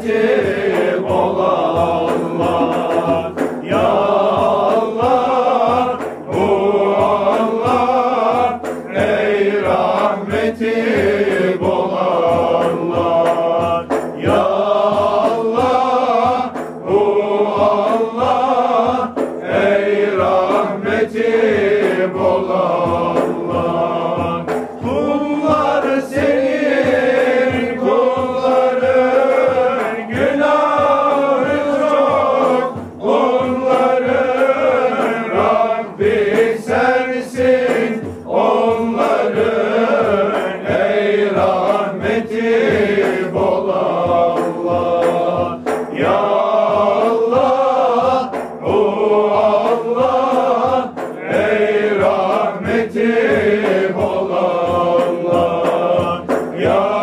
rahmeti bol Allah. Ya Allah, bu Allah, ey rahmeti bol Allah. Ya Allah, bu Allah, ey rahmeti bol Allah. Kullar senin kulların, günahı çok onların, Rabbi sensin onların, ey rahmeti bol Allah. Ya Allah, bu Allah, ey rahmeti bol Allah. Ya